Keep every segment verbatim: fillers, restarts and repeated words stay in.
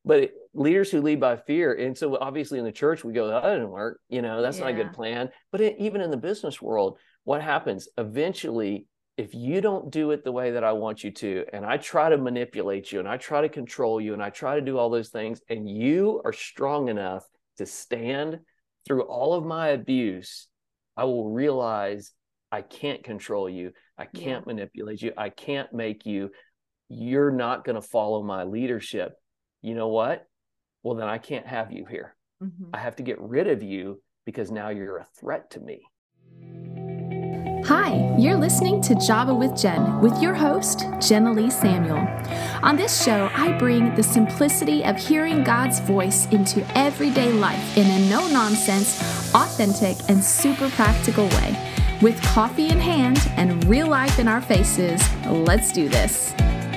but leaders who lead by fear. And so obviously in the church, we go, that didn't work. You know, that's yeah. not a good plan. But it, even in the business world, what happens eventually, if you don't do it the way that I want you to, and I try to manipulate you and I try to control you and I try to do all those things, and you are strong enough to stand through all of my abuse, I will realize I can't control you. I can't yeah. manipulate you. I can't make you. You're not going to follow my leadership. You know what? Well, then I can't have you here. Mm-hmm. I have to get rid of you because now you're a threat to me. Hi, you're listening to Java with Jen with your host, Jenna Lee Samuel. On this show, I bring the simplicity of hearing God's voice into everyday life in a no-nonsense, authentic, and super practical way. With coffee in hand and real life in our faces, let's do this.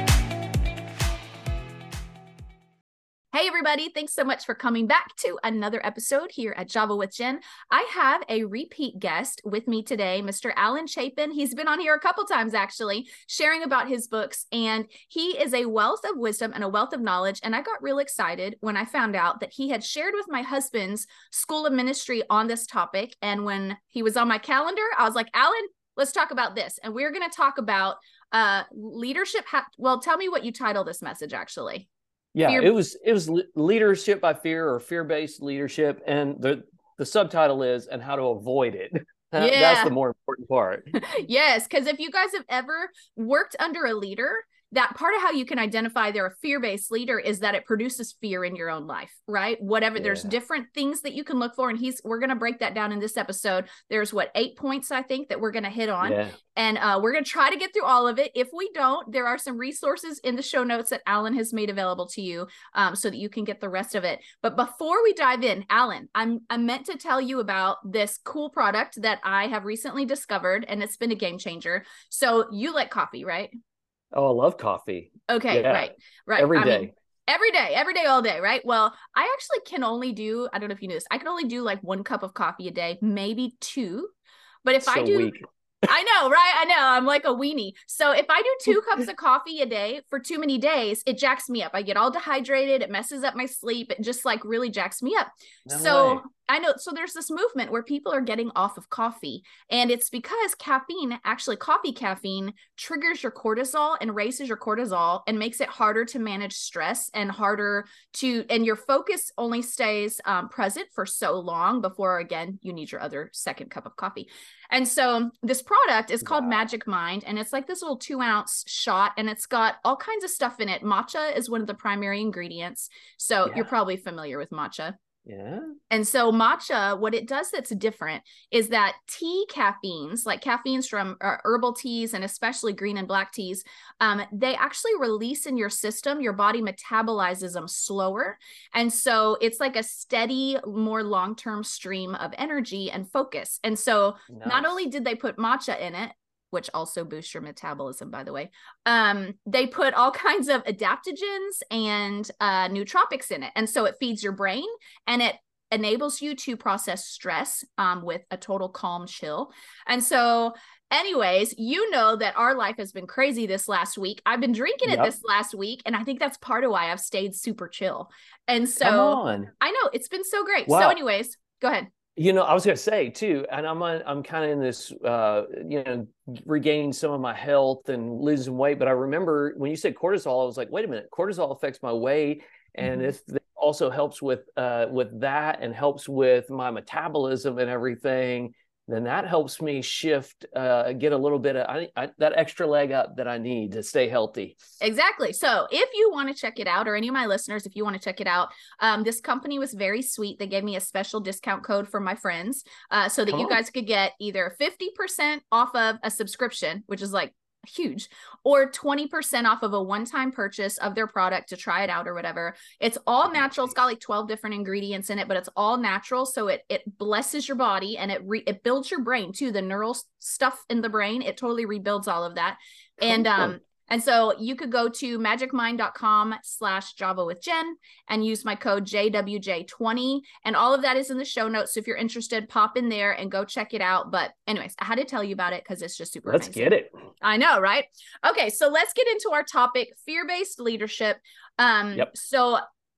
Hey everybody, thanks so much for coming back to another episode here at Java with Jen. I have a repeat guest with me today, Mister Alan Chapin. He's been on here a couple times actually, sharing about his books, and he is a wealth of wisdom and a wealth of knowledge. And I got real excited when I found out that he had shared with my husband's school of ministry on this topic. And when he was on my calendar, I was like, Alan, let's talk about this. And we're going to talk about uh, leadership. Ha- well, tell me what you title this message actually. Yeah, fear- it was it was leadership by fear or fear-based leadership, and the the subtitle is and how to avoid it. That, yeah. That's the more important part. Yes, because if you guys have ever worked under a leader, that part of how you can identify they're a fear-based leader is that it produces fear in your own life, right? Whatever, yeah. There's different things that you can look for. And he's, we're going to break that down in this episode. There's what, eight points, I think, that we're going to hit on. Yeah. And uh, we're going to try to get through all of it. If we don't, there are some resources in the show notes that Alan has made available to you um, so that you can get the rest of it. But before we dive in, Alan, I'm, I'm meant to tell you about this cool product that I have recently discovered, and it's been a game changer. So you like coffee, right? Oh, I love coffee. Okay, yeah. right, right. Every I day. Mean, every day, every day, all day, right? Well, I actually can only do, I don't know if you knew this, I can only do like one cup of coffee a day, maybe two. But if so I do, weak. I know, right? I know. I'm like a weenie. So if I do two cups of coffee a day for too many days, it jacks me up. I get all dehydrated. It messes up my sleep. It just like really jacks me up. No so way. I know. So there's this movement where people are getting off of coffee, and it's because caffeine, actually coffee caffeine, triggers your cortisol and raises your cortisol and makes it harder to manage stress and harder to, and your focus only stays um, present for so long before, again, you need your other second cup of coffee. And so this product is called wow. Magic Mind, and it's like this little two ounce shot, and it's got all kinds of stuff in it. Matcha is one of the primary ingredients. So yeah. You're probably familiar with matcha. Yeah. And so matcha, what it does that's different is that tea caffeines, like caffeines from uh, herbal teas and especially green and black teas, um, they actually release in your system. Your body metabolizes them slower. And so it's like a steady, more long-term stream of energy and focus. And so nice. Not only did they put matcha in it, which also boosts your metabolism, by the way. Um, they put all kinds of adaptogens and uh, nootropics in it. And so it feeds your brain and it enables you to process stress um, with a total calm chill. And so anyways, you know that our life has been crazy this last week. I've been drinking yep. it this last week, and I think that's part of why I've stayed super chill. And so Come on. I know it's been so great. Wow. So anyways, go ahead. You know, I was going to say too, and I'm on, I'm kind of in this, uh, you know, regaining some of my health and losing weight. But I remember when you said cortisol, I was like, wait a minute, cortisol affects my weight, and mm-hmm. if it also helps with, uh, with that, and helps with my metabolism and everything, then that helps me shift, uh, get a little bit of I, I, that extra leg up that I need to stay healthy. Exactly. So if you want to check it out, or any of my listeners, if you want to check it out, um, this company was very sweet. They gave me a special discount code for my friends uh, so that Come you on. guys could get either fifty percent off of a subscription, which is like huge, or twenty percent off of a one-time purchase of their product to try it out or whatever. It's all natural. It's got like twelve different ingredients in it, but it's all natural. So it it blesses your body, and it re- it builds your brain too. The neural stuff in the brain, it totally rebuilds all of that. And um And so you could go to magicmind.com slash Java with Jen and use my code J W J twenty. And all of that is in the show notes. So if you're interested, pop in there and go check it out. But anyways, I had to tell you about it because it's just super Let's amazing. get it. I know, right? Okay, so let's get into our topic, fear-based leadership. Um, yep. So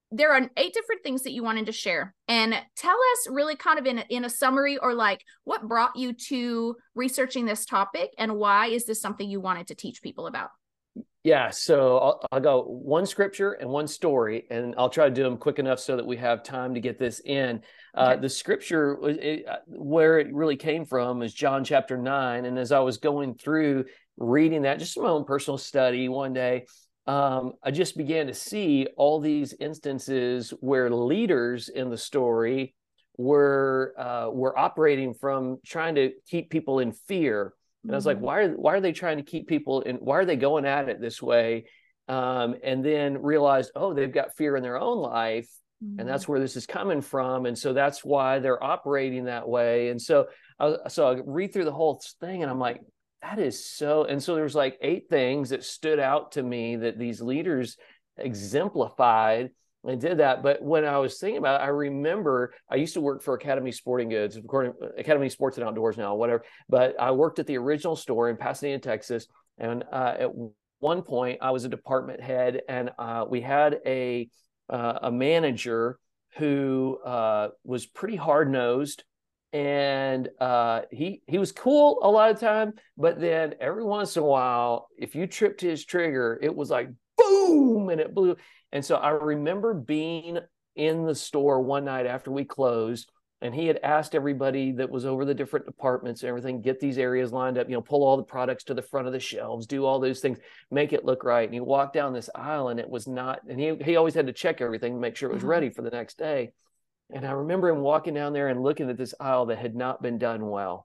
there are eight different things that you wanted to share. And tell us really kind of in a, in a summary, or like what brought you to researching this topic, and why is this something you wanted to teach people about? Yeah, so I'll, I'll go one scripture and one story, and I'll try to do them quick enough so that we have time to get this in. Uh, okay. The scripture, it, where it really came from, is John chapter nine. And as I was going through reading that, just my own personal study one day, um, I just began to see all these instances where leaders in the story were uh, were operating from trying to keep people in fear. And I was like, why are, why are they trying to keep people in, why are they going at it this way? Um, and then realized, oh, they've got fear in their own life, mm-hmm. and that's where this is coming from. And so that's why they're operating that way. And so, I, so I read through the whole thing and I'm like, that is so, and so there's like eight things that stood out to me that these leaders exemplified. I did that. But when I was thinking about it, I remember I used to work for Academy Sporting Goods, Academy Sports and Outdoors now, whatever. But I worked at the original store in Pasadena, Texas. And uh, at one point, I was a department head, and uh, we had a, uh, a manager who uh, was pretty hard-nosed. And uh, he he was cool a lot of the time. But then every once in a while, if you tripped his trigger, it was like, boom, and it blew. And so I remember being in the store one night after we closed, and he had asked everybody that was over the different departments and everything, get these areas lined up, you know, pull all the products to the front of the shelves, do all those things, make it look right. And he walked down this aisle and it was not, and he, he always had to check everything to make sure it was ready for the next day. And I remember him walking down there and looking at this aisle that had not been done well.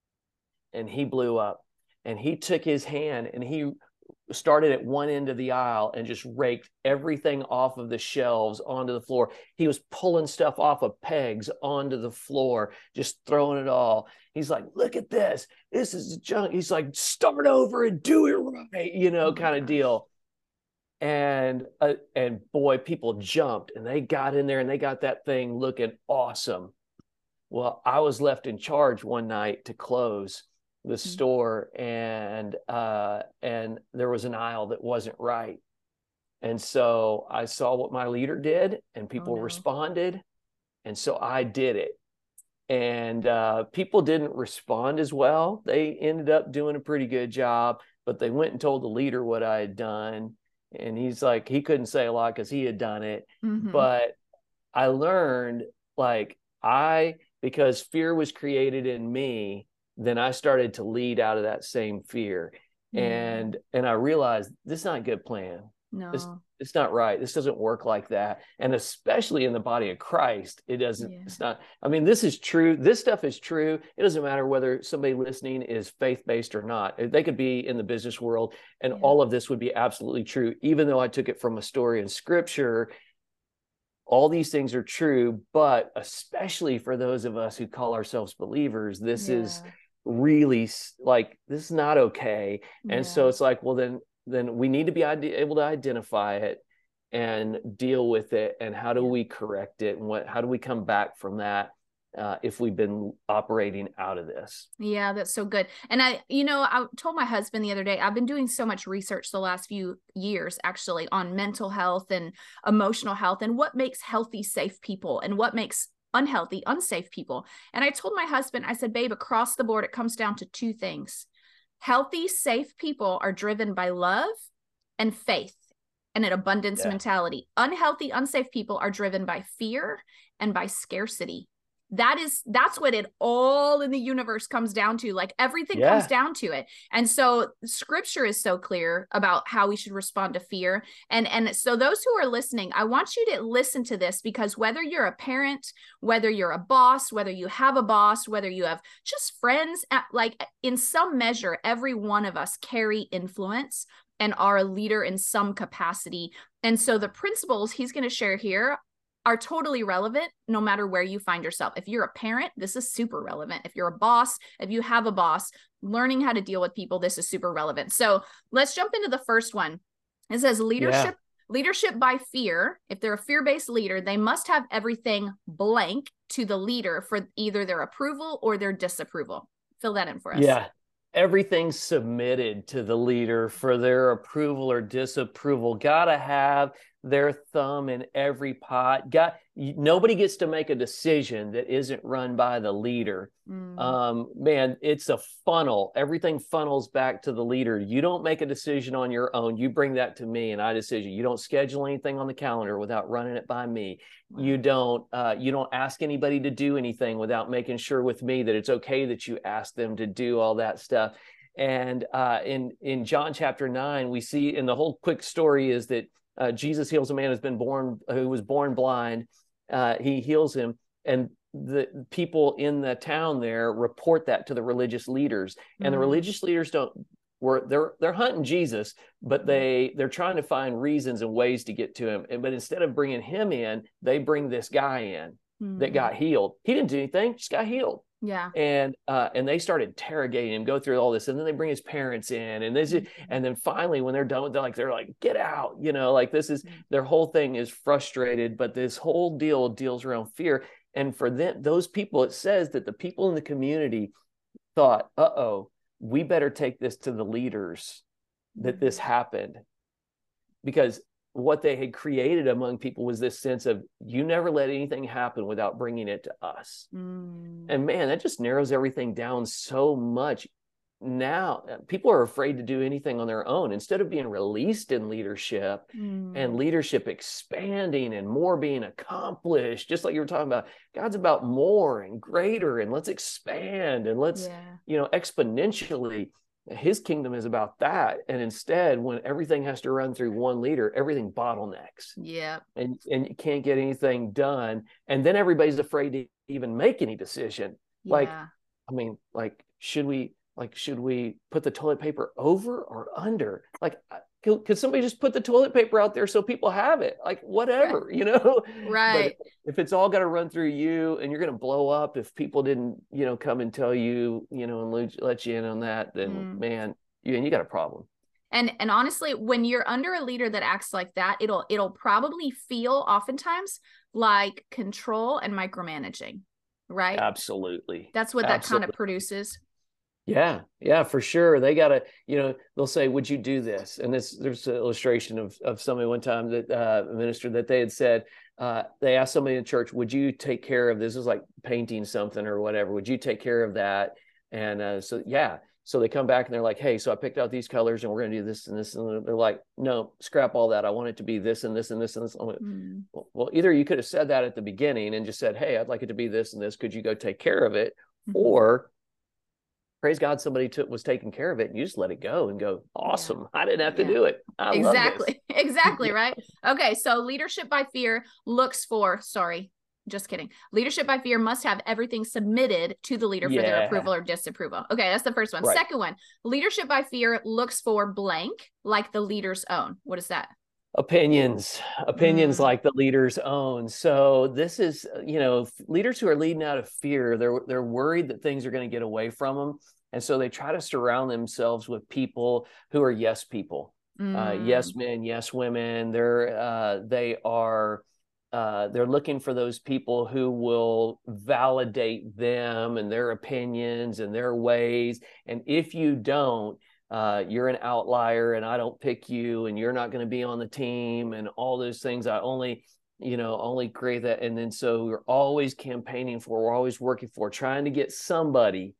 And he blew up, and he took his hand and he started at one end of the aisle and just raked everything off of the shelves onto the floor. He was pulling stuff off of pegs onto the floor, just throwing it all. He's like, look at this. This is junk. He's like, start over and do it right, you know, oh kind of deal. And, uh, and boy, people jumped and they got in there and they got that thing looking awesome. Well, I was left in charge one night to close the store, and uh, and there was an aisle that wasn't right. And so I saw what my leader did, and people oh, no. responded. And so I did it. And uh, people didn't respond as well. They ended up doing a pretty good job, but they went and told the leader what I had done. And he's like, he couldn't say a lot because he had done it. Mm-hmm. But I learned, like, I, because fear was created in me, then I started to lead out of that same fear. Mm. And and I realized this is not a good plan. No, it's, it's not right. This doesn't work like that. And especially in the body of Christ, it doesn't, yeah. it's not, I mean, this is true. This stuff is true. It doesn't matter whether somebody listening is faith-based or not. They could be in the business world, and yeah. all of this would be absolutely true. Even though I took it from a story in scripture, all these things are true, but especially for those of us who call ourselves believers, this yeah. is really like, this is not okay. And yeah. so it's like, well, then then we need to be able to identify it and deal with it. And how do yeah. we correct it? And what, how do we come back from that uh, if we've been operating out of this? Yeah, that's so good. And I, you know, I told my husband the other day, I've been doing so much research the last few years actually on mental health and emotional health and what makes healthy, safe people and what makes unhealthy, unsafe people. And I told my husband, I said, babe, across the board, it comes down to two things. Healthy, safe people are driven by love and faith and an abundance yeah. mentality. Unhealthy, unsafe people are driven by fear and by scarcity. That is, that's what it all in the universe comes down to. Like everything yeah. comes down to it. And so scripture is so clear about how we should respond to fear. And, and so those who are listening, I want you to listen to this, because whether you're a parent, whether you're a boss, whether you have a boss, whether you have just friends, like in some measure, every one of us carry influence and are a leader in some capacity. And so the principles he's going to share here are totally relevant no matter where you find yourself. If you're a parent, this is super relevant. If you're a boss, if you have a boss, learning how to deal with people, this is super relevant. So let's jump into the first one. It says leadership, yeah. leadership by fear. If they're a fear-based leader, they must have everything blank to the leader for either their approval or their disapproval. Fill that in for us. Yeah. Everything's submitted to the leader for their approval or disapproval. Gotta have their thumb in every pot. Got nobody gets to make a decision that isn't run by the leader. Mm. Um, man, it's a funnel. Everything funnels back to the leader. You don't make a decision on your own. You bring that to me, and I decision. You don't schedule anything on the calendar without running it by me. Wow. You don't. Uh, you don't ask anybody to do anything without making sure with me that it's okay that you ask them to do all that stuff. And uh, in in John chapter nine, we see, and the whole quick story is that uh, Jesus heals a man who's been born, who was born blind. Uh, he heals him, and the people in the town there report that to the religious leaders. Mm-hmm. And the religious leaders don't were they're they're hunting Jesus, but they they're trying to find reasons and ways to get to him. And, but instead of bringing him in, they bring this guy in mm-hmm. that got healed. He didn't do anything; just got healed. Yeah. And uh, and they started interrogating him, go through all this, and then they bring his parents in, and this, mm-hmm. and then finally, when they're done with, they're like, they're like, get out, you know, like this is their whole thing is frustrated, but this whole deal deals around fear. And for them, those people, it says that the people in the community thought, uh oh, we better take this to the leaders that this happened, because what they had created among people was this sense of, you never let anything happen without bringing it to us. Mm. And man, that just narrows everything down so much. Now people are afraid to do anything on their own, instead of being released in leadership mm. and leadership expanding and more being accomplished. Just like you were talking about, God's about more and greater, and let's expand and let's, yeah. you know, exponentially. His kingdom is about that. And instead, when everything has to run through one leader, everything bottlenecks. Yeah. And, and you can't get anything done. And then everybody's afraid to even make any decision. Yeah. Like, I mean, like, should we, like, should we put the toilet paper over or under? Like, could, could somebody just put the toilet paper out there so people have it? Like, whatever, right. you know? Right. But if it's all got to run through you, and you're going to blow up if people didn't, you know, come and tell you, you know, and let you in on that, then mm. man, you, and you got a problem. And, and honestly, when you're under a leader that acts like that, it'll, it'll probably feel oftentimes like control and micromanaging, right? Absolutely. That's what that Absolutely. kind of produces. Yeah, yeah, for sure. They got to, you know, they'll say, would you do this? And this, there's an illustration of, of somebody one time that uh, a minister that they had said, uh, they asked somebody in church, would you take care of this? It was like painting something or whatever. Would you take care of that? And uh, so, yeah. So they come back and they're like, hey, so I picked out these colors and we're going to do this and this. And they're like, no, scrap all that. I want it to be this and this and this and this. Went, mm. well, well, either you could have said that at the beginning and just said, hey, I'd like it to be this and this. Could you go take care of it? Mm-hmm. Or praise God, somebody took, was taking care of it, and you just let it go and go, awesome. Yeah. I didn't have to yeah. do it. I exactly. love this. Exactly. Right. Okay. So leadership by fear looks for, sorry, just kidding. Leadership by fear must have everything submitted to the leader yeah. for their approval or disapproval. Okay. That's the first one. Right. Second one, leadership by fear looks for blank, like the leader's own. What is that? Opinions, opinions mm. like the leader's own. So this is, you know, leaders who are leading out of fear, they're, they're worried that things are going to get away from them. And so they try to surround themselves with people who are yes people, mm. uh, yes men, yes women. They're, uh, they are, uh, they're looking for those people who will validate them and their opinions and their ways. And if you don't, Uh, you're an outlier and I don't pick you and you're not going to be on the team and all those things. I only, you know, only create that. And then so we're always campaigning for, we're always working for, trying to get somebody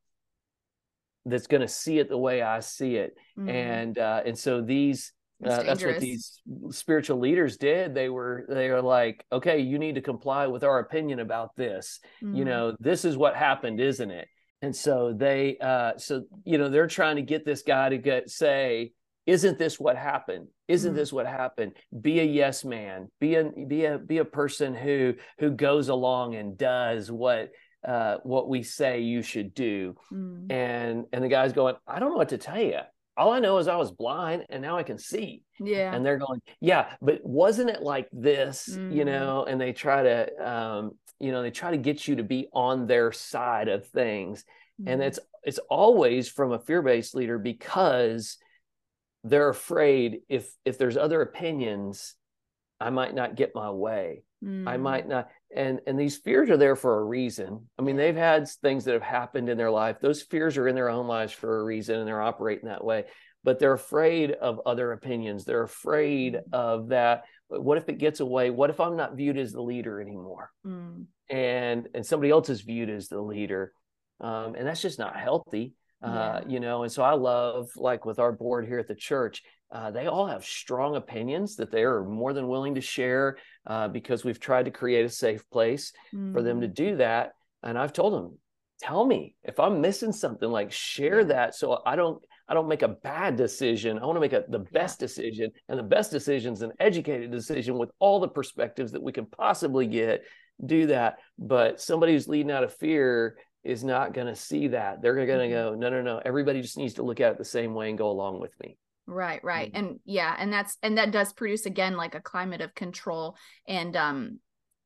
that's going to see it the way I see it. Mm. And, uh, and so these, uh, that's what these spiritual leaders did. They were, they were like, okay, you need to comply with our opinion about this. Mm. You know, this is what happened, isn't it? And so they, uh, so, you know, they're trying to get this guy to get, say, isn't this what happened? Isn't mm. this what happened? Be a yes man, be a, be a, be a person who, who goes along and does what, uh, what we say you should do. Mm. And, and the guy's going, I don't know what to tell you. All I know is I was blind and now I can see. Yeah. And they're going, yeah, but wasn't it like this, mm. you know, and they try to, um, you know, they try to get you to be on their side of things. Mm-hmm. And it's, it's always from a fear-based leader, because they're afraid if, if there's other opinions, I might not get my way. Mm-hmm. I might not. And, and these fears are there for a reason. I mean, they've had things that have happened in their life. Those fears are in their own lives for a reason, and they're operating that way, but they're afraid of other opinions. They're afraid of that. what if it gets away? What if I'm not viewed as the leader anymore? Mm. And, and somebody else is viewed as the leader. Um, and that's just not healthy. Uh, yeah. you know, and so I love, like with our board here at the church, uh, they all have strong opinions that they are more than willing to share, uh, because we've tried to create a safe place mm. for them to do that. And I've told them, tell me if I'm missing something, like share yeah. that. So I don't, I don't make a bad decision. I want to make a, the best yeah. decision, and the best decision is an educated decision with all the perspectives that we can possibly get. Do that. But somebody who's leading out of fear is not going to see that. They're going to mm-hmm. go, no, no, no. Everybody just needs to look at it the same way and go along with me. Right, right. Mm-hmm. And yeah, and that's, and that does produce, again, like a climate of control and um,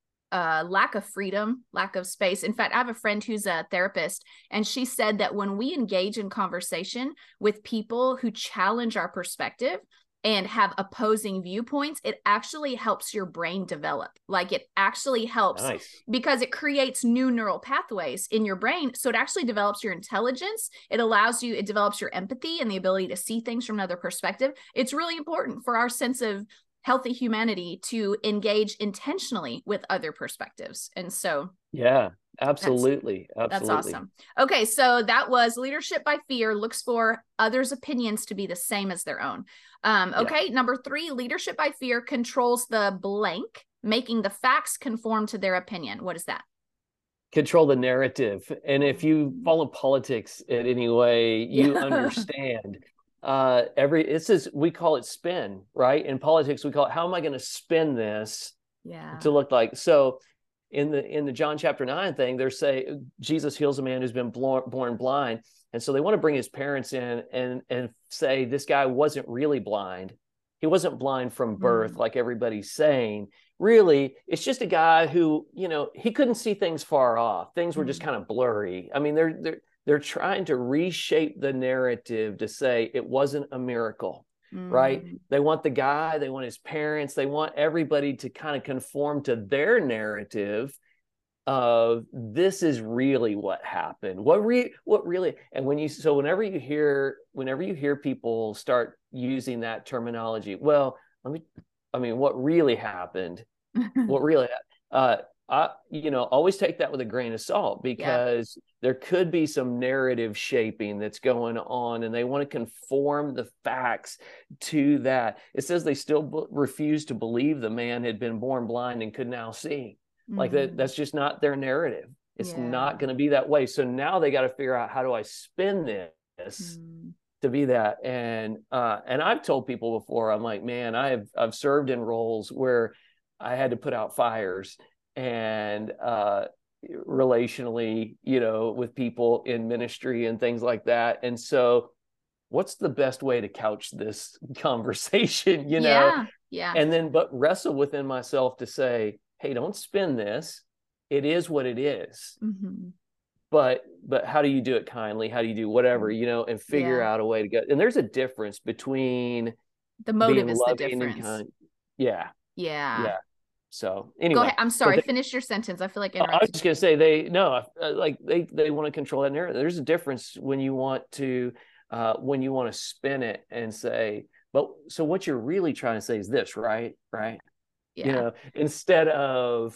uh, lack of freedom, lack of space. In fact, I have a friend who's a therapist, and she said that when we engage in conversation with people who challenge our perspective and have opposing viewpoints, it actually helps your brain develop. Like it actually helps nice. Because it creates new neural pathways in your brain. So it actually develops your intelligence. It allows you, it develops your empathy and the ability to see things from another perspective. It's really important for our sense of healthy humanity to engage intentionally with other perspectives. And so, yeah, absolutely. That's, absolutely. that's awesome. Okay. So that was leadership by fear looks for others' opinions to be the same as their own. Um, okay. Yeah. Number three, leadership by fear controls the blank, making the facts conform to their opinion. What is that? Control the narrative. And if you follow politics in any way, you yeah. understand uh, every, it's just, we call it spin, right? In politics, we call it, how am I going to spin this yeah. to look like, so in the, in the John chapter nine thing, they're saying Jesus heals a man who's been born blind. And so they want to bring his parents in and, and say, this guy wasn't really blind. He wasn't blind from birth, mm. like everybody's saying. Really, it's just a guy who, you know, he couldn't see things far off. Things were mm. just kind of blurry. I mean, they're, they're, they're trying to reshape the narrative to say it wasn't a miracle, mm. right? They want the guy, they want his parents, they want everybody to kind of conform to their narrative of this is really what happened. What re what really, and when you, so whenever you hear, whenever you hear people start using that terminology, well, let me, I mean, what really happened, what really, uh, I, you know, always take that with a grain of salt, because yeah. there could be some narrative shaping that's going on, and they want to conform the facts to that. It says they still b- refuse to believe the man had been born blind and could now see. Mm-hmm. Like that, that's just not their narrative. It's yeah. not going to be that way. So now they got to figure out, how do I spin this mm. to be that? And, uh, and I've told people before, I'm like, man, I have, I've served in roles where I had to put out fires and, uh, relationally, you know, with people in ministry and things like that. And so what's the best way to couch this conversation, you know? Yeah. Yeah. And then, but wrestle within myself to say, hey, don't spin this. It is what it is. Mm-hmm. But, but how do you do it kindly? How do you do whatever, you know, and figure yeah. out a way to get, and there's a difference between the motive is the difference. Kind, yeah. Yeah. Yeah. So anyway, go ahead. I'm sorry. They, finish your sentence. I feel like I was just going to say they, no, like they, they want to control that narrative. There's a difference when you want to, uh, when you want to spin it and say, but so what you're really trying to say is this, right? Right. Yeah. You know, instead of,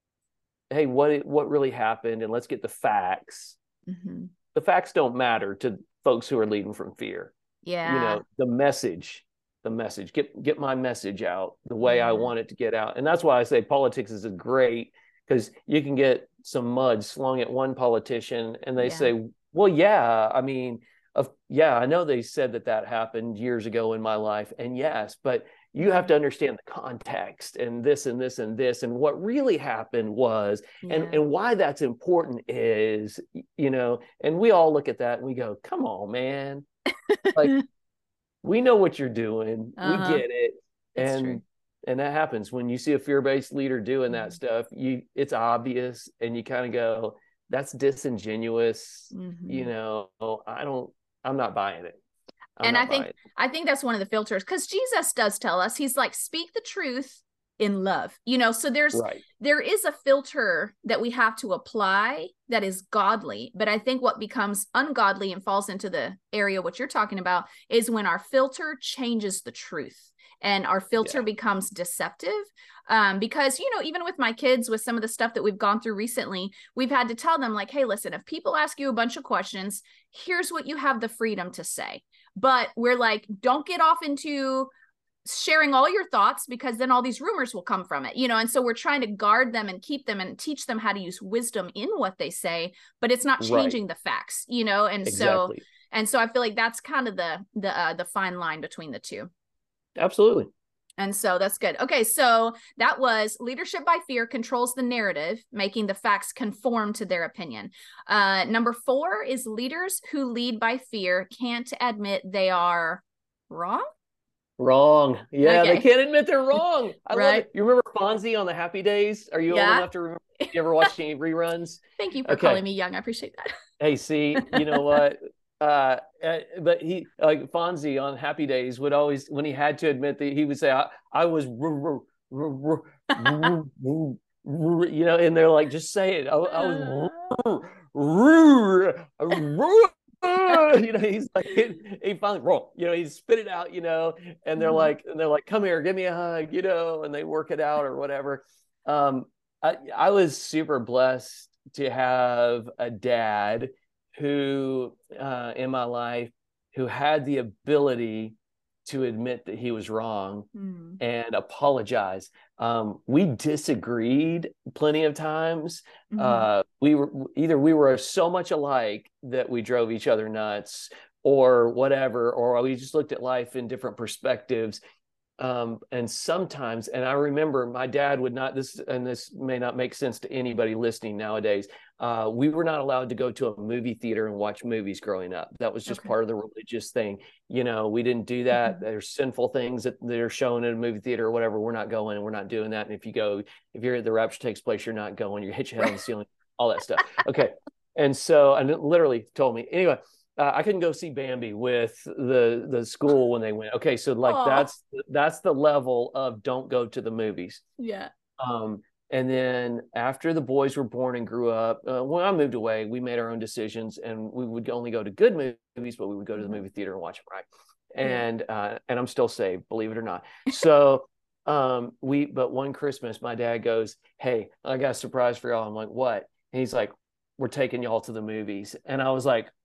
hey, what what really happened, and let's get the facts. Mm-hmm. The facts don't matter to folks who are leading from fear. Yeah. You know, the message, the message, get get my message out the way yeah. I want it to get out. And that's why I say politics is a great, because you can get some mud slung at one politician and they yeah. say, well, yeah, I mean, of yeah, I know they said that that happened years ago in my life. And yes, but you have to understand the context and this and this and this. And what really happened was, yeah. and, and why that's important is, you know, and we all look at that and we go, come on, man. Like, we know what you're doing. Uh-huh. We get it. It's and, true. And that happens when you see a fear-based leader doing mm-hmm. that stuff, you, it's obvious. And you kind of go, that's disingenuous. Mm-hmm. You know, I don't, I'm not buying it. I'm and I think, I think that's one of the filters, because Jesus does tell us, he's like, speak the truth in love, you know, so there's, right. there is a filter that we have to apply that is godly. But I think what becomes ungodly and falls into the area, what you're talking about, is when our filter changes the truth and our filter yeah. becomes deceptive. Um, because, you know, even with my kids, with some of the stuff that we've gone through recently, we've had to tell them like, hey, listen, if people ask you a bunch of questions, here's what you have the freedom to say. But we're like, don't get off into sharing all your thoughts, because then all these rumors will come from it, you know? And so we're trying to guard them and keep them and teach them how to use wisdom in what they say, but it's not changing right. the facts, you know? And exactly. so, and so I feel like that's kind of the, the, uh, the fine line between the two. Absolutely. And so that's good. Okay. So that was leadership by fear controls the narrative, making the facts conform to their opinion. Uh, number four is leaders who lead by fear can't admit they are wrong. Wrong. Yeah, okay. They can't admit they're wrong. I right. love it. You remember Fonzie on the Happy Days? Are you yeah. old enough to remember? You ever watched any reruns? Thank you for okay. calling me young. I appreciate that. Hey, see, you know what? Uh, but he, like Fonzie on Happy Days, would always, when he had to admit that, he would say, I, I was, you know, and they're like, just say it. I, I was, you know, he's like, he finally, wrong, you know, he spit it out, you know, and they're mm-hmm. like, and they're like, come here, give me a hug, you know, and they work it out or whatever. Um, I, I was super blessed to have a dad who, uh, in my life, who had the ability to admit that he was wrong mm. and apologize. Um, we disagreed plenty of times. Mm-hmm. Uh, we were either we were so much alike that we drove each other nuts, or whatever, or we just looked at life in different perspectives. Um, and sometimes, and I remember my dad would not, this, and this may not make sense to anybody listening nowadays. Uh, we were not allowed to go to a movie theater and watch movies growing up. That was just okay. part of the religious thing. You know, we didn't do that. Mm-hmm. There's sinful things that they're shown in a movie theater or whatever. We're not going, and we're not doing that. And if you go, if you're the rapture takes place, you're not going, you hit your head on the ceiling, all that stuff. Okay. And so, and it literally told me, anyway, Uh, I couldn't go see Bambi with the the school when they went. Okay, so like Aww. that's that's the level of don't go to the movies. Yeah. Um, and then after the boys were born and grew up, uh, when I moved away, we made our own decisions, and we would only go to good movies, but we would go to the movie theater and watch them, right? And uh, and I'm still saved, believe it or not. So um, we, but one Christmas, my dad goes, "Hey, I got a surprise for y'all." I'm like, "What?" And he's like, "We're taking y'all to the movies." And I was like,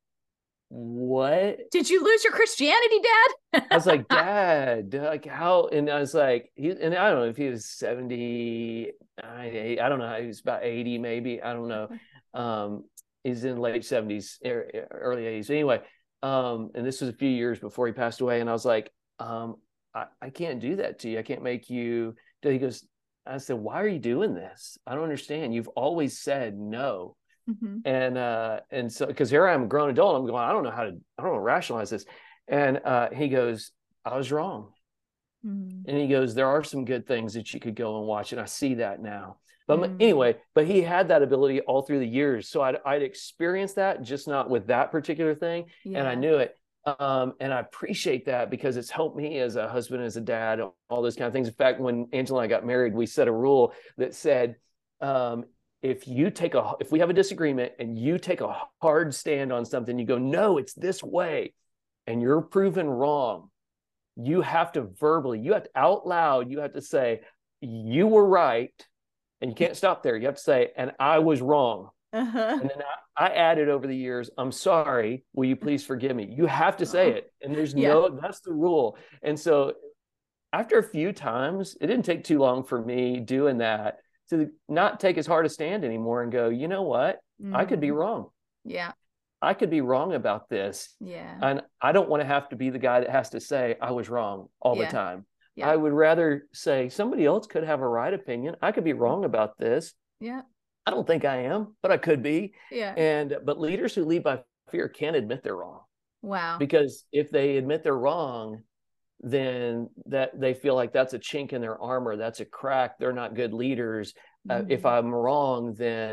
what? Did you lose your Christianity, Dad? I was like, Dad, like how? And I was like, he, and I don't know if he was seventy, I, I don't know, he was about eighty, maybe. I don't know. Um, he's in late seventies, early eighties. Anyway, um, and this was a few years before he passed away. And I was like, um, I, I can't do that to you. I can't make you. He goes, I said, why are you doing this? I don't understand. You've always said no. Mm-hmm. And uh, and so because here I am, a grown adult, I'm going, I don't know how to, I don't know how to rationalize this. And uh, he goes, I was wrong. Mm-hmm. And he goes, there are some good things that you could go and watch, and I see that now. But mm-hmm. anyway, but he had that ability all through the years, so I'd I'd experienced that, just not with that particular thing, yeah. and I knew it. Um, and I appreciate that because it's helped me as a husband, as a dad, all those kind of things. In fact, when Angela and I got married, we set a rule that said, um, if you take a, if we have a disagreement and you take a hard stand on something, you go, no, it's this way, and you're proven wrong, you have to verbally, you have to out loud, you have to say, you were right. And you can't stop there. You have to say, and I was wrong. Uh-huh. And then I, I added over the years, I'm sorry, will you please forgive me? You have to say it. And there's yeah. no, that's the rule. And so after a few times, it didn't take too long for me doing that to not take as hard a stand anymore and go, you know what? Mm-hmm. I could be wrong. Yeah. I could be wrong about this. Yeah. And I don't want to have to be the guy that has to say I was wrong all yeah. the time. Yeah. I would rather say somebody else could have a right opinion. I could be wrong about this. Yeah. I don't think I am, but I could be. Yeah. And, but leaders who lead by fear can't admit they're wrong. Wow. Because if they admit they're wrong, then that they feel like that's a chink in their armor. That's a crack. They're not good leaders. Mm-hmm. Uh, if I'm wrong, then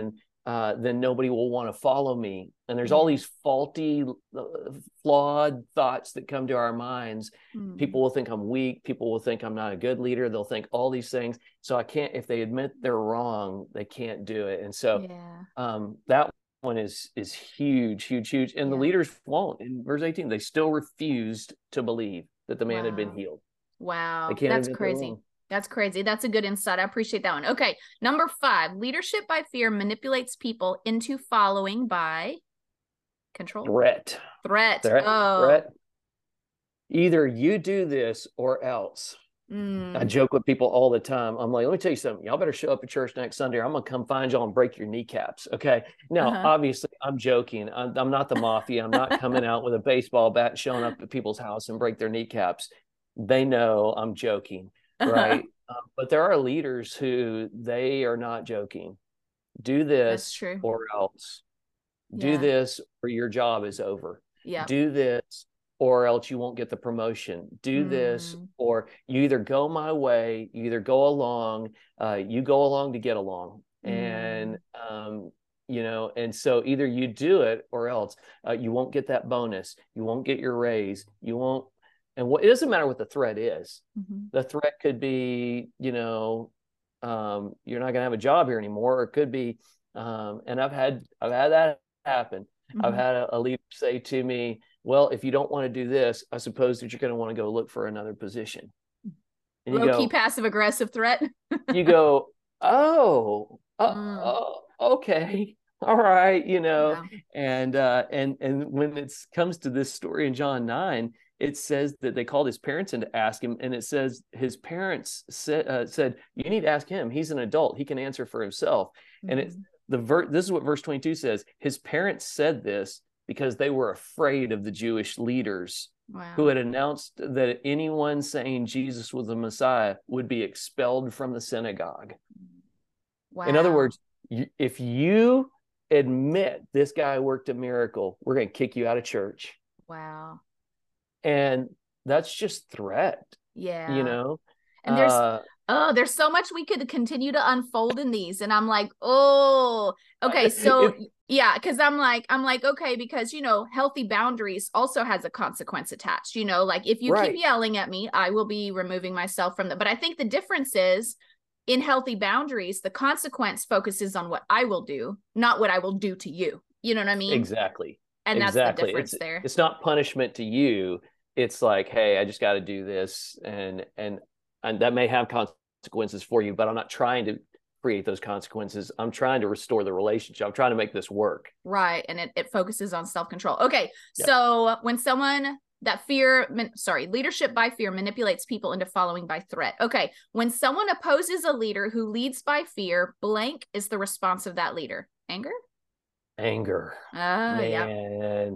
uh, then nobody will want to follow me. And there's yeah. all these faulty, uh, flawed thoughts that come to our minds. Mm. People will think I'm weak. People will think I'm not a good leader. They'll think all these things. So I can't, if they admit they're wrong, they can't do it. And so yeah. um, that one is, is huge, huge, huge. And yeah. the leaders won't. In verse eighteen, they still refused to believe that the man wow. had been healed. Wow. That's crazy. That's crazy. That's a good insight. I appreciate that one. Okay. Number five, leadership by fear manipulates people into following by control. Threat. Threat. Threat. Oh. Threat. Either you do this or else. Mm. I joke with people all the time. I'm like, let me tell you something. Y'all better show up at church next Sunday, or I'm going to come find y'all and break your kneecaps. Okay. Now, uh-huh. obviously, I'm joking. I'm, I'm not the mafia. I'm not coming out with a baseball bat and showing up at people's house and break their kneecaps. They know I'm joking. Right. um, but there are leaders who they are not joking. Do this or else. Do yeah. this or your job is over. Yeah. Do this or else you won't get the promotion. Do mm. this or you either go my way, you either go along, uh, you go along to get along. Mm. And, um, you know, and so either you do it or else uh, you won't get that bonus. You won't get your raise. You won't. And what, it doesn't matter what the threat is. Mm-hmm. The threat could be, you know, um, you're not going to have a job here anymore. Or it could be, um, and I've had, I've had that happen. Mm-hmm. I've had a, a leader say to me, well, if you don't want to do this, I suppose that you're going to want to go look for another position. And you Low-key passive-aggressive threat. You go, oh, uh, mm. oh, okay. All right. You know, yeah. and, uh, and, and when it comes to this story in John nine, it says that they called his parents in to ask him. And it says his parents said, uh, said, you need to ask him. He's an adult. He can answer for himself. Mm-hmm. And it's the ver- this is what verse twenty-two says. His parents said this because they were afraid of the Jewish leaders wow. who had announced that anyone saying Jesus was the Messiah would be expelled from the synagogue. Wow. In other words, you, if you admit this guy worked a miracle, we're going to kick you out of church. Wow. And that's just threat. Yeah. You know? And there's, uh, oh, there's so much we could continue to unfold in these. And I'm like, oh, okay. So yeah. Cause I'm like, I'm like, okay, because, you know, healthy boundaries also has a consequence attached, you know, like if you right. keep yelling at me, I will be removing myself from that. But I think the difference is in healthy boundaries, the consequence focuses on what I will do, not what I will do to you. You know what I mean? Exactly. And that's exactly. the difference it's, there. It's not punishment to you. It's like, hey, I just got to do this. And, and, and that may have consequences for you, but I'm not trying to create those consequences. I'm trying to restore the relationship. I'm trying to make this work. Right. And it, it focuses on self-control. Okay. Yep. So when someone that fear, sorry, leadership by fear manipulates people into following by threat. Okay. When someone opposes a leader who leads by fear, blank is the response of that leader. Anger? Anger. Oh, Man. yeah.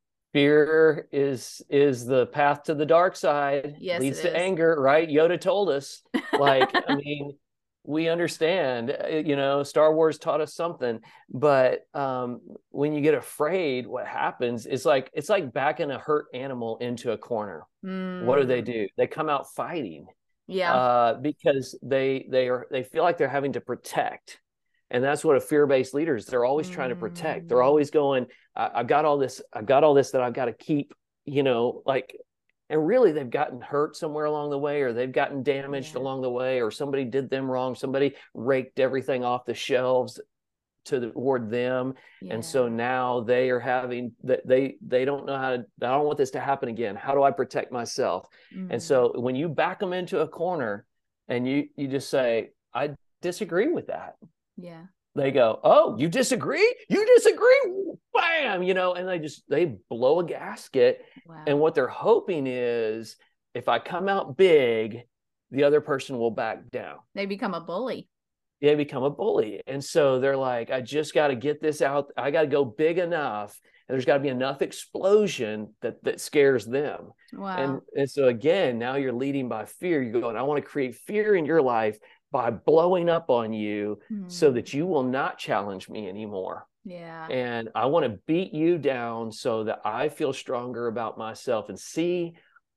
Fear is is the path to the dark side. Yes, leads it to is. anger, right? Yoda told us. Like, I mean, we understand, you know, Star Wars taught us something, but um, when you get afraid, what happens is like, it's like backing a hurt animal into a corner. Mm. What do they do? They come out fighting. Yeah. Uh, because they, they are, they feel like they're having to protect. And that's what a fear-based leader is. They're always mm. trying to protect. They're always going, I, I've got all this, I've got all this that I've got to keep, you know, like, and really they've gotten hurt somewhere along the way, or they've gotten damaged yeah. along the way, or somebody did them wrong. Somebody raked everything off the shelves to the, toward them. Yeah. And so now they are having that. They, they don't know how to, I don't want this to happen again. How do I protect myself? Mm. And so when you back them into a corner and you, you just say, I disagree with that. Yeah. They go, oh, you disagree? You disagree? Bam, you know, and they just, they blow a gasket. Wow. And what they're hoping is if I come out big, the other person will back down. They become a bully. They become a bully. And so they're like, I just got to get this out. I got to go big enough. And there's got to be enough explosion that, that scares them. Wow. And, and so again, now you're leading by fear. You're going, I want to create fear in your life by blowing up on you mm. so that you will not challenge me anymore. Yeah. And I want to beat you down so that I feel stronger about myself. And see,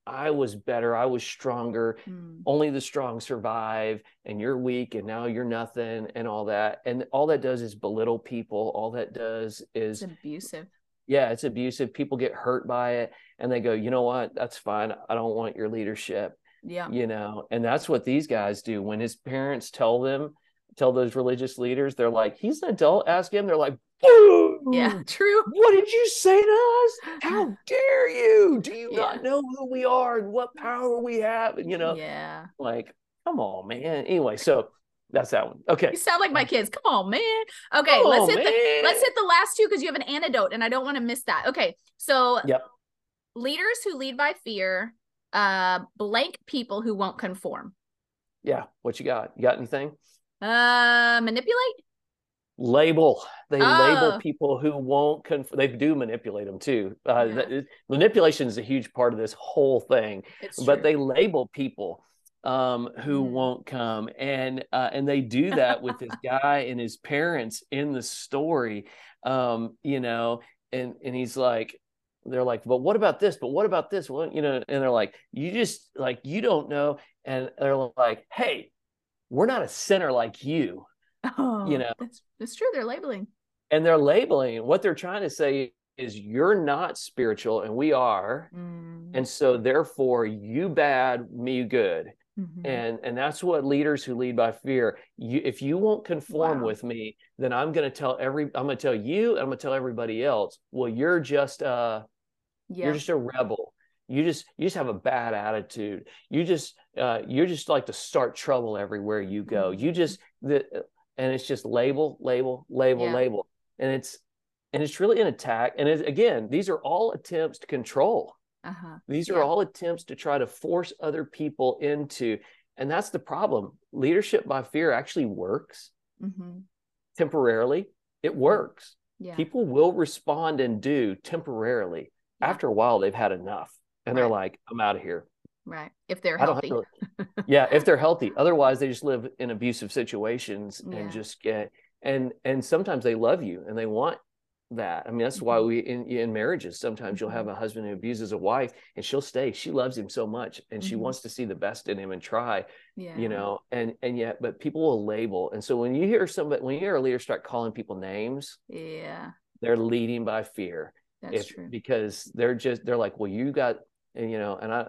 I was better, I was stronger, mm. only the strong survive, and you're weak, and now you're nothing, and all that. And all that does is belittle people. All that does is it's abusive. Yeah, it's abusive. People get hurt by it, and they go, you know what? That's fine. I don't want your leadership. Yeah. You know, and that's what these guys do. When his parents tell them, tell those religious leaders, they're like, he's an adult, ask him. They're like, boom. Yeah, true. What did you say to us? How dare you? Do you yeah. not know who we are and what power we have? And, you know, yeah, like, come on, man. Anyway, so that's that one. Okay. You sound like my kids. Come on, man. Okay, come let's on, hit man. the let's hit the last two because you have an antidote and I don't want to miss that. Okay. So yep. leaders who lead by fear, uh, blank people who won't conform. Yeah. What you got? You got anything? Uh, manipulate. Label. They oh. label people who won't conform. They do manipulate them too. Uh, yeah. that, manipulation is a huge part of this whole thing. It's but true. they label people um, who mm. won't come, and uh, and they do that with this guy and his parents in the story. Um, you know, and and he's like, they're like, but what about this? But what about this? Well, you know, and they're like, you just like you don't know, and they're like, hey, we're not a sinner like you. Oh, you know, that's that's true. They're labeling, and they're labeling. What they're trying to say is, you're not spiritual, and we are, mm. and so therefore, you bad, me good, mm-hmm. and and that's what leaders who lead by fear. You, if you won't conform wow. with me, then I'm going to tell every. I'm going to tell you, and I'm going to tell everybody else. Well, you're just uh, yeah. you're just a rebel. You just you just have a bad attitude. You just uh, you just like to start trouble everywhere you go. Mm-hmm. You just the. And it's just label, label, label, yeah. label. And it's and it's really an attack. And it, again, these are all attempts to control. Uh-huh. These are yeah. all attempts to try to force other people into. And that's the problem. Leadership by fear actually works mm-hmm. temporarily. It works. Yeah. People will respond and do temporarily. Yeah. After a while, they've had enough. And right. they're like, I'm out of here. Right. If they're healthy. To, yeah. If they're healthy. Otherwise, they just live in abusive situations yeah. and just get, and, and sometimes they love you and they want that. I mean, that's mm-hmm. why we, in, in marriages, sometimes mm-hmm. you'll have a husband who abuses a wife and she'll stay. She loves him so much and mm-hmm. she wants to see the best in him and try, yeah. you know, and, and yet, but people will label. And so when you hear somebody, when you hear a leader start calling people names, yeah, they're leading by fear. That's if, true. Because they're just, they're like, well, you got, and, you know, and I,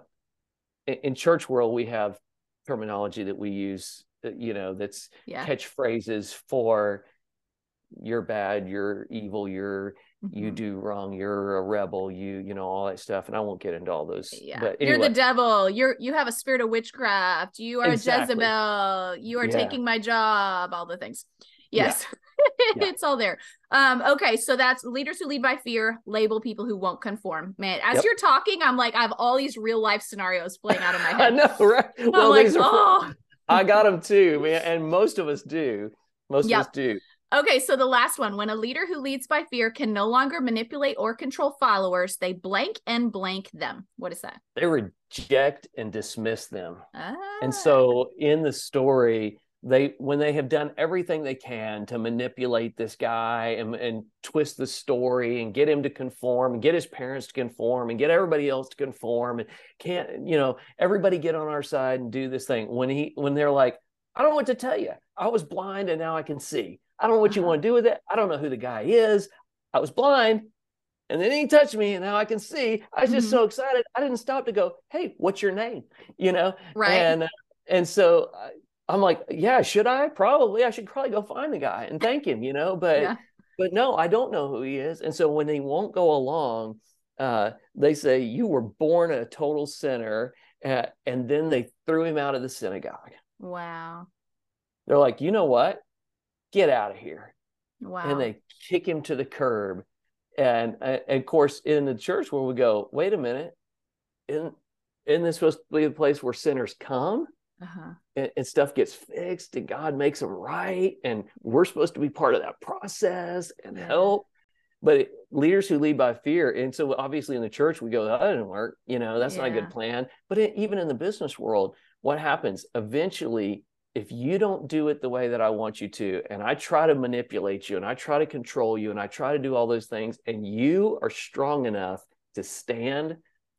in church world, we have terminology that we use, you know, that's yeah. catchphrases for you're bad, you're evil, you're, mm-hmm. you do wrong, you're a rebel, you, you know, all that stuff. And I won't get into all those. Yeah. But anyway. You're the devil. You're, you have a spirit of witchcraft. You are exactly. Jezebel. You are yeah. taking my job, all the things. Yes. Yeah. It's all there. Um, okay. So that's leaders who lead by fear, label people who won't conform. Man, as yep. you're talking, I'm like, I have all these real life scenarios playing out in my head. I know, right? I'm well, like, these are, oh. I got them too, man. And most of us do. Most yep. of us do. Okay. So the last one, when a leader who leads by fear can no longer manipulate or control followers, they blank and blank them. What is that? They reject and dismiss them. Ah. And so in the story, They, when they have done everything they can to manipulate this guy and, and twist the story and get him to conform and get his parents to conform and get everybody else to conform and can't, you know, everybody get on our side and do this thing. When he, when they're like, I don't know what to tell you. I was blind and now I can see. I don't know what uh-huh. you want to do with it. I don't know who the guy is. I was blind and then he touched me and now I can see. I was just mm-hmm. so excited. I didn't stop to go, hey, what's your name? You know? Right. And, and so I, I'm like, yeah, should I? Probably. I should probably go find the guy and thank him, you know, but, yeah. but no, I don't know who he is. And so when they won't go along, uh, they say, you were born a total sinner. Uh, and then they threw him out of the synagogue. Wow. They're like, you know what? Get out of here. Wow. And they kick him to the curb. And, uh, and of course, in the church where we go, wait a minute, isn't, isn't this supposed to be the place where sinners come? Uh-huh. And, and stuff gets fixed and God makes them right. And we're supposed to be part of that process and yeah. help. But it, leaders who lead by fear. And so obviously in the church, we go, that didn't work. You know, that's yeah. not a good plan. But it, even in the business world, what happens eventually, if you don't do it the way that I want you to, and I try to manipulate you and I try to control you and I try to do all those things, and you are strong enough to stand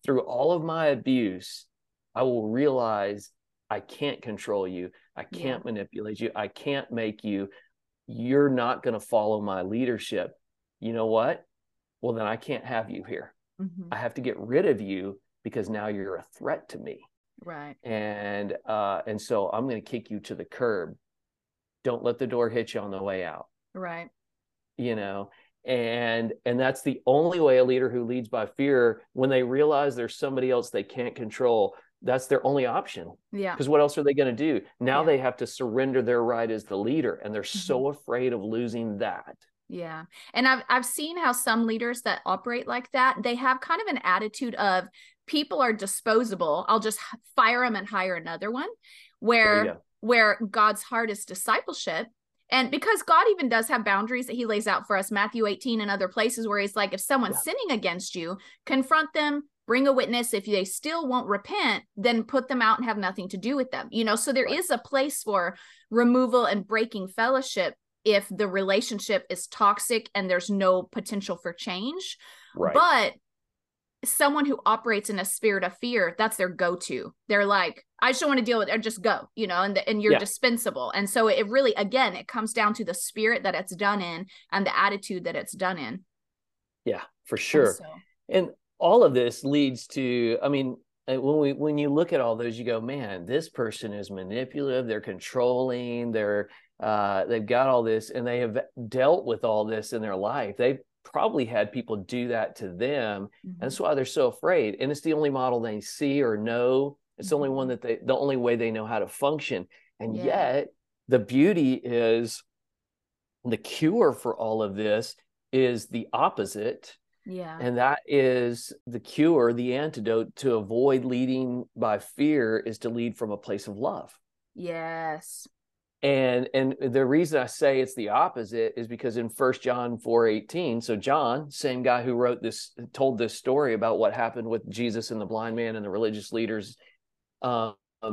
through all of my abuse, I will realize I can't control you. I can't yeah. manipulate you. I can't make you. You're not going to follow my leadership. You know what? Well, then I can't have you here. Mm-hmm. I have to get rid of you because now you're a threat to me. Right. And, uh, and so I'm going to kick you to the curb. Don't let the door hit you on the way out. Right. You know, and, and that's the only way a leader who leads by fear, when they realize there's somebody else they can't control, that's their only option. Yeah. Because what else are they going to do? Now yeah. they have to surrender their right as the leader, and they're mm-hmm. so afraid of losing that. Yeah. And I've, I've seen how some leaders that operate like that, they have kind of an attitude of people are disposable. I'll just fire them and hire another one, where, where God's heart is discipleship. And because God even does have boundaries that he lays out for us, Matthew eighteen and other places where he's like, if someone's yeah. sinning against you, confront them, bring a witness. If they still won't repent, then put them out and have nothing to do with them. You know, so there right. is a place for removal and breaking fellowship if the relationship is toxic and there's no potential for change. Right. But someone who operates in a spirit of fear, that's their go-to. They're like, I just don't want to deal with it, or just go, you know, and, the, and you're yeah. dispensable. And so it really, again, it comes down to the spirit that it's done in and the attitude that it's done in. Yeah, for sure. And, so, and all of this leads to, I mean, when we, when you look at all those, you go, man, this person is manipulative. They're controlling. They're, uh, they've got all this, and they have dealt with all this in their life. They've probably had people do that to them. Mm-hmm. And that's why they're so afraid. And it's the only model they see or know. It's mm-hmm. the only one that they, the only way they know how to function. And yeah. yet the beauty is the cure for all of this is the opposite. Yeah. And that is the cure, the antidote to avoid leading by fear is to lead from a place of love. Yes. And and the reason I say it's the opposite is because in First John four eighteen, so John, same guy who wrote this, told this story about what happened with Jesus and the blind man and the religious leaders, um,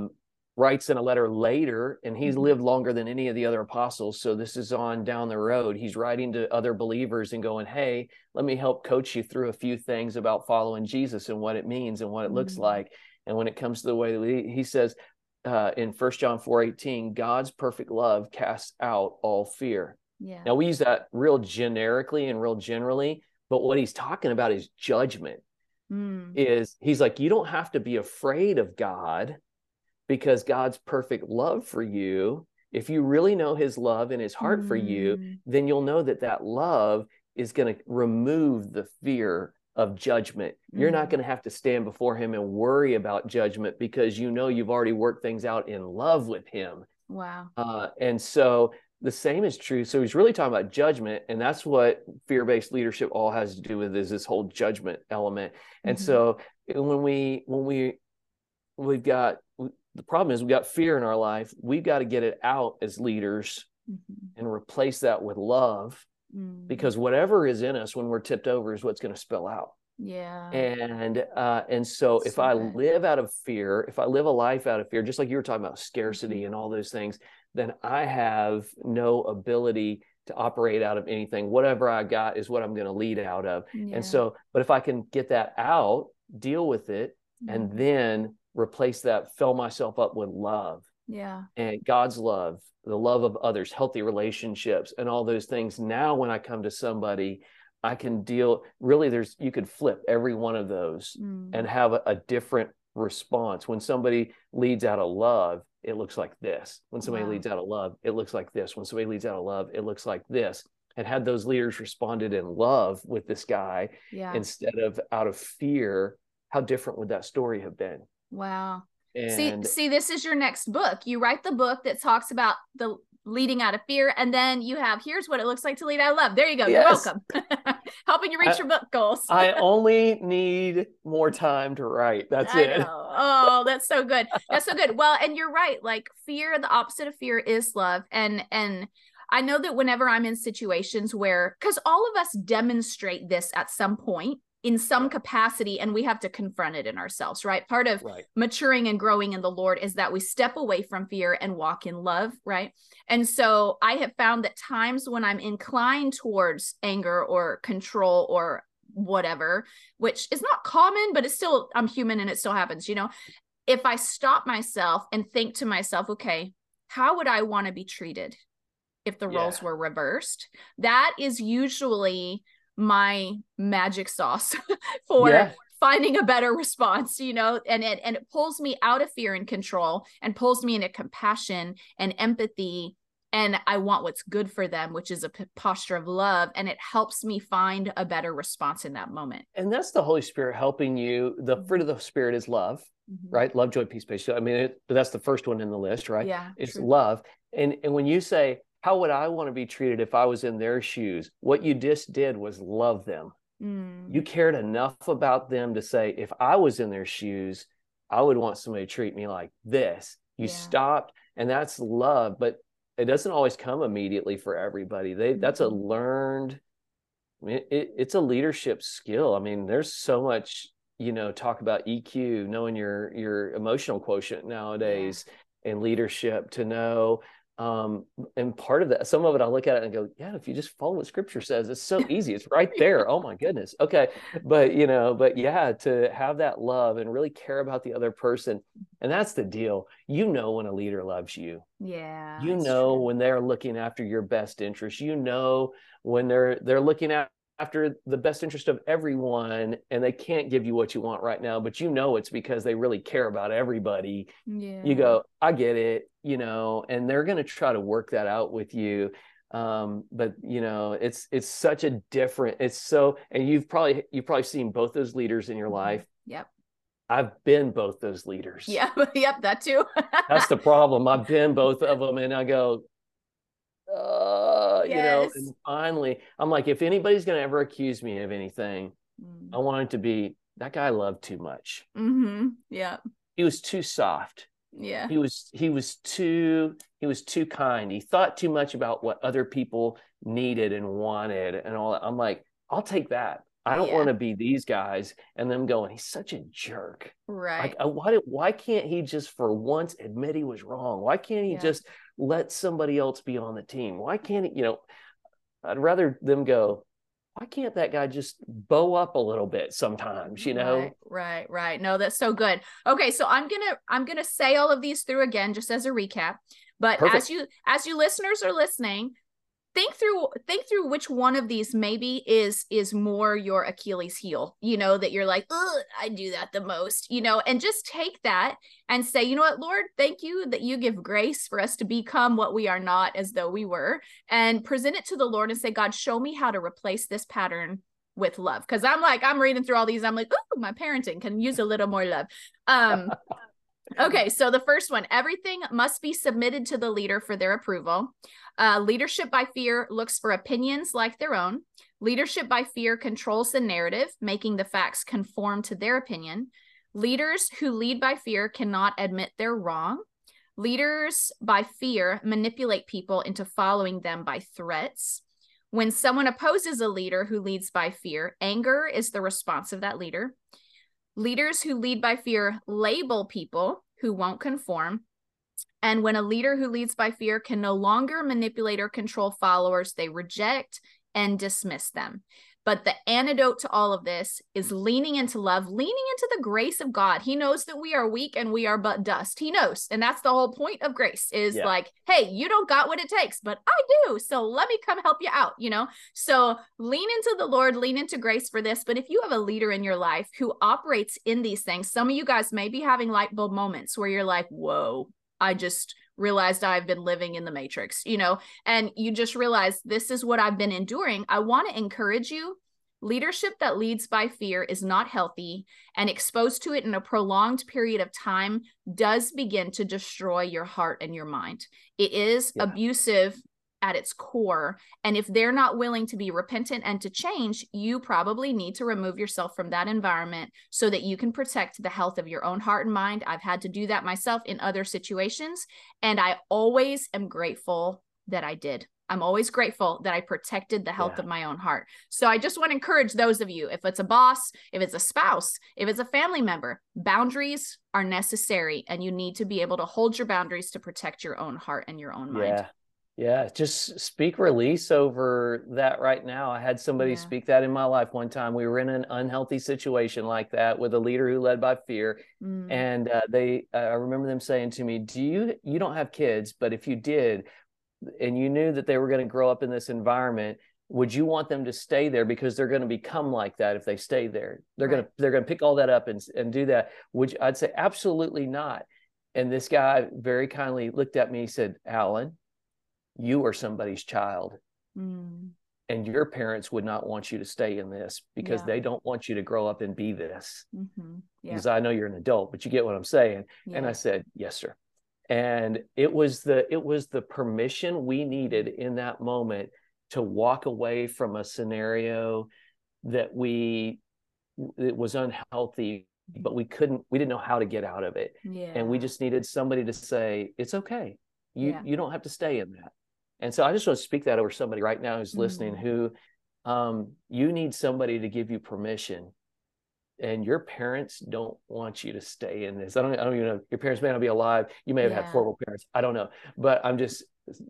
writes in a letter later, and he's mm-hmm. lived longer than any of the other apostles. So this is on down the road. He's writing to other believers and going, hey, let me help coach you through a few things about following Jesus and what it means and what it mm-hmm. looks like. And when it comes to the way that he, he says, Uh, in First John four eighteen, God's perfect love casts out all fear. Yeah. Now we use that real generically and real generally, but what he's talking about is judgment. Mm. Is he's like, you don't have to be afraid of God because God's perfect love for you. If you really know his love and his heart mm. for you, then you'll know that that love is going to remove the fear of judgment. You're mm-hmm. not going to have to stand before him and worry about judgment because you know you've already worked things out in love with him. Wow. Uh, and so the same is true. So he's really talking about judgment, and that's what fear-based leadership all has to do with, is this whole judgment element. And mm-hmm. so when we when we we've got the problem is we got fear in our life, we've got to get it out as leaders mm-hmm. and replace that with love. Because whatever is in us when we're tipped over is what's going to spill out. Yeah. And uh, and so That's if so I good. live out of fear, if I live a life out of fear, just like you were talking about scarcity mm-hmm. and all those things, then I have no ability to operate out of anything. Whatever I got is what I'm going to lead out of. Yeah. And so, but if I can get that out, deal with it, mm-hmm. and then replace that, fill myself up with love. Yeah. And God's love, the love of others, healthy relationships, and all those things. Now, when I come to somebody, I can deal, really, there's, you could flip every one of those mm. and have a, a different response. When somebody leads out of love, it looks like this. When somebody wow. leads out of love, it looks like this. When somebody leads out of love, it looks like this. And had those leaders responded in love with this guy yeah. instead of out of fear, how different would that story have been? Wow. And see, see, this is your next book. You write the book that talks about the leading out of fear, and then you have, here's what it looks like to lead out of love. There you go. Yes. You're welcome. Helping you reach I, your book goals. I only need more time to write. That's I it. Know. Oh, that's so good. That's so good. Well, and you're right. Like fear, the opposite of fear is love. And, and I know that whenever I'm in situations where, because all of us demonstrate this at some point, in some capacity, and we have to confront it in ourselves, right? Part of right. maturing and growing in the Lord is that we step away from fear and walk in love, right? And so I have found that times when I'm inclined towards anger or control or whatever, which is not common, but it's still, I'm human and it still happens, you know. If I stop myself and think to myself, okay, how would I want to be treated if the yeah. roles were reversed? That is usually my magic sauce for yeah. finding a better response, you know, and it, and it pulls me out of fear and control and pulls me into compassion and empathy. And I want what's good for them, which is a p- posture of love. And it helps me find a better response in that moment. And that's the Holy Spirit helping you. The mm-hmm. fruit of the Spirit is love, mm-hmm. right? Love, joy, peace, patience. I mean, it, that's the first one in the list, right? Yeah, it's true. love. And, and when you say, how would I want to be treated if I was in their shoes? What you just did was love them. Mm. You cared enough about them to say, if I was in their shoes, I would want somebody to treat me like this. You yeah. stopped, and that's love, but it doesn't always come immediately for everybody. They, mm-hmm. that's a learned, I mean, it, it's a leadership skill. I mean, there's so much, you know, talk about E Q, knowing your, your emotional quotient nowadays yeah. and leadership to know. Um, and part of that, some of it, I look at it and go, yeah, if you just follow what scripture says, it's so easy. It's right there. Oh my goodness. Okay. But, you know, but yeah, to have that love and really care about the other person. And that's the deal. You know, when a leader loves you, yeah, you know, true. When they're looking after your best interest, you know, when they're, they're looking at after the best interest of everyone, and they can't give you what you want right now, but you know, it's because they really care about everybody. Yeah. You go, I get it, you know, and they're going to try to work that out with you. Um, but you know, it's, it's such a different, it's so, and you've probably, you've probably seen both those leaders in your life. Yep. I've been both those leaders. Yeah. Yep. That too. That's the problem. I've been both of them. And I go, uh, yes. you know, and finally I'm like, if anybody's going to ever accuse me of anything, mm. I want it to be that guy loved too much. Mm-hmm. Yeah. He was too soft. Yeah. He was, he was too, he was too kind. He thought too much about what other people needed and wanted and all that. I'm like, I'll take that. I don't yeah. want to be these guys and them going, he's such a jerk. Right. Like, why, why can't he just for once admit he was wrong? Why can't he yeah. just let somebody else be on the team? Why can't he, you know, I'd rather them go, why can't that guy just bow up a little bit sometimes, you know? Right, right, right. No, that's so good. Okay. So I'm going to, I'm going to say all of these through again, just as a recap, but Perfect. as you, as you listeners are listening, think through, think through which one of these maybe is, is more your Achilles heel, you know, that you're like, oh, I do that the most, you know, and just take that and say, you know what, Lord, thank you that you give grace for us to become what we are not as though we were, and present it to the Lord and say, God, show me how to replace this pattern with love. Cause I'm like, I'm reading through all these. I'm like, oh, my parenting can use a little more love. Um, Okay, so the first one, everything must be submitted to the leader for their approval. Uh, leadership by fear looks for opinions like their own. Leadership by fear controls the narrative, making the facts conform to their opinion. Leaders who lead by fear cannot admit they're wrong. Leaders by fear manipulate people into following them by threats. When someone opposes a leader who leads by fear, anger is the response of that leader. Leaders who lead by fear label people who won't conform. And when a leader who leads by fear can no longer manipulate or control followers, they reject and dismiss them. But the antidote to all of this is leaning into love, leaning into the grace of God. He knows that we are weak and we are but dust. He knows. And that's the whole point of grace is yeah. like, hey, you don't got what it takes, but I do. So let me come help you out, you know? So lean into the Lord, lean into grace for this. But if you have a leader in your life who operates in these things, some of you guys may be having light bulb moments where you're like, whoa, I just realized I've been living in the matrix, you know, and you just realize this is what I've been enduring. I want to encourage you. Leadership that leads by fear is not healthy, and exposed to it in a prolonged period of time does begin to destroy your heart and your mind. It is yeah. abusive at its core. And if they're not willing to be repentant and to change, you probably need to remove yourself from that environment so that you can protect the health of your own heart and mind. I've had to do that myself in other situations, and I always am grateful that I did. I'm always grateful that I protected the health yeah. of my own heart. So I just want to encourage those of you, if it's a boss, if it's a spouse, if it's a family member, boundaries are necessary, and you need to be able to hold your boundaries to protect your own heart and your own mind. Yeah. Yeah, just speak release over that right now. I had somebody yeah. speak that in my life one time. We were in an unhealthy situation like that with a leader who led by fear. Mm. And uh, they, uh, I remember them saying to me, do you, you don't have kids, but if you did, and you knew that they were going to grow up in this environment, would you want them to stay there because they're going to become like that if they stay there? They're right. going to, they're going to pick all that up and, and do that. Which I'd say, absolutely not. And this guy very kindly looked at me, he said, Alan, you are somebody's child. Mm. And your parents would not want you to stay in this because yeah. they don't want you to grow up and be this. Mm-hmm. Yeah. Because I know you're an adult, but you get what I'm saying. Yeah. And I said, yes, sir. And it was the, it was the permission we needed in that moment to walk away from a scenario that we, it was unhealthy, but we couldn't, we didn't know how to get out of it. Yeah. And we just needed somebody to say, it's okay. You, yeah. you don't have to stay in that. And so I just want to speak that over somebody right now who's listening, mm-hmm. who um, you need somebody to give you permission, and your parents don't want you to stay in this. I don't, I don't even know. Your parents may not be alive. You may have yeah. had horrible parents. I don't know, but I'm just,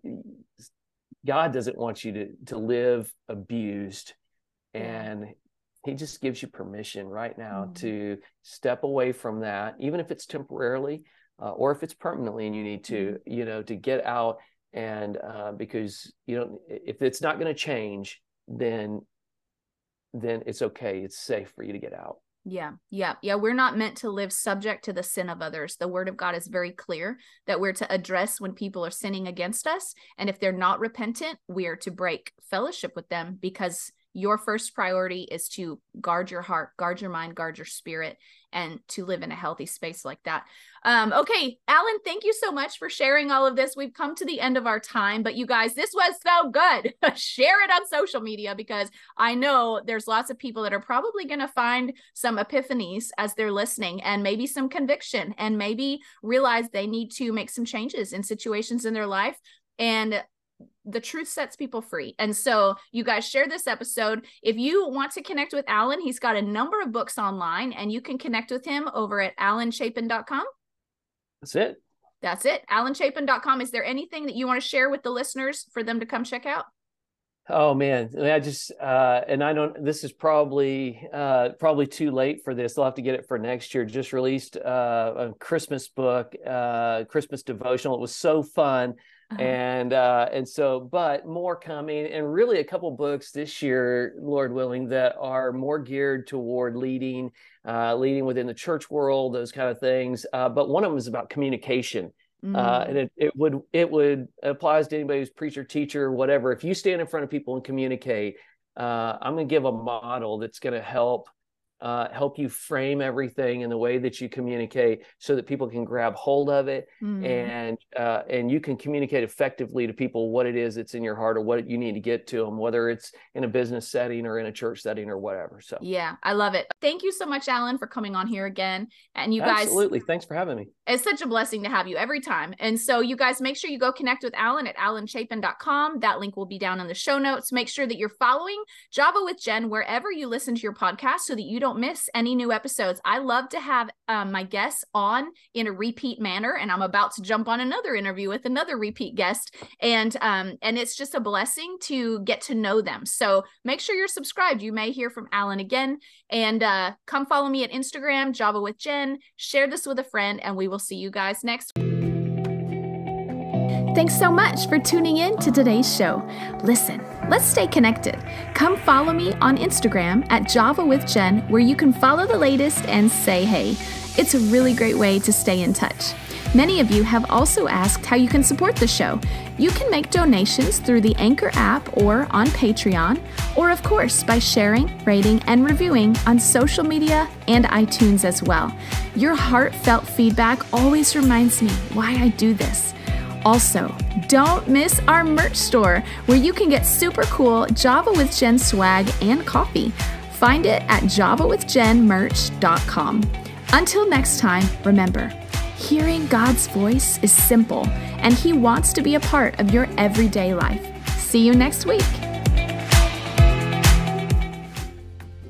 God doesn't want you to, to live abused, and yeah. he just gives you permission right now mm-hmm. to step away from that, even if it's temporarily uh, or if it's permanently and you need to, mm-hmm. you know, to get out. And uh, because, you know, if it's not going to change, then, then it's okay. It's safe for you to get out. Yeah. Yeah. Yeah. We're not meant to live subject to the sin of others. The word of God is very clear that we're to address when people are sinning against us. And if they're not repentant, we're to break fellowship with them, because your first priority is to guard your heart, guard your mind, guard your spirit, and to live in a healthy space like that. Um, okay, Alan, thank you so much for sharing all of this. We've come to the end of our time, but you guys, this was so good. Share it on social media, because I know there's lots of people that are probably going to find some epiphanies as they're listening, and maybe some conviction, and maybe realize they need to make some changes in situations in their life. And the truth sets people free. And so you guys share this episode. If you want to connect with Alan, he's got a number of books online, and you can connect with him over at alan chapin dot com. That's it. That's it. alan chapin dot com. Is there anything that you want to share with the listeners for them to come check out? Oh man, I just, uh, and I don't, this is probably, uh, probably too late for this. I'll have to get it for next year. Just released uh, a Christmas book, uh, Christmas devotional. It was so fun. Uh-huh. And, uh, and so, but more coming, and really a couple books this year, Lord willing, that are more geared toward leading, uh, leading within the church world, those kind of things. Uh, but one of them is about communication. Mm. Uh, and it, it would, it would applies to anybody who's preacher, teacher, whatever. If you stand in front of people and communicate, uh, I'm going to give a model that's going to help, uh, help you frame everything in the way that you communicate, so that people can grab hold of it. Mm. and, uh, and you can communicate effectively to people what it is that's in your heart, or what you need to get to them, whether it's in a business setting or in a church setting or whatever. So yeah, I love it. Thank you so much, Alan, for coming on here again. And you guys, absolutely. Thanks for having me. It's such a blessing to have you every time. And so you guys, make sure you go connect with Alan at alan chapin dot com. That link will be down in the show notes. Make sure that you're following Java with Jen wherever you listen to your podcast, so that you don't miss any new episodes. I love to have um, my guests on in a repeat manner, and I'm about to jump on another interview with another repeat guest. And, um, and it's just a blessing to get to know them. So make sure you're subscribed. You may hear from Alan again, and uh, come follow me at Instagram, Java with Jen. Share this with a friend, and we will see you guys next week. Thanks so much for tuning in to today's show. Listen, let's stay connected. Come follow me on Instagram at Java with Jen, where you can follow the latest and say hey. It's a really great way to stay in touch. Many of you have also asked how you can support the show. You can make donations through the Anchor app or on Patreon, or of course by sharing, rating, and reviewing on social media and iTunes as well. Your heartfelt feedback always reminds me why I do this. Also, don't miss our merch store, where you can get super cool Java with Jen swag and coffee. Find it at java with jen merch dot com. Until next time, remember, hearing God's voice is simple, and He wants to be a part of your everyday life. See you next week.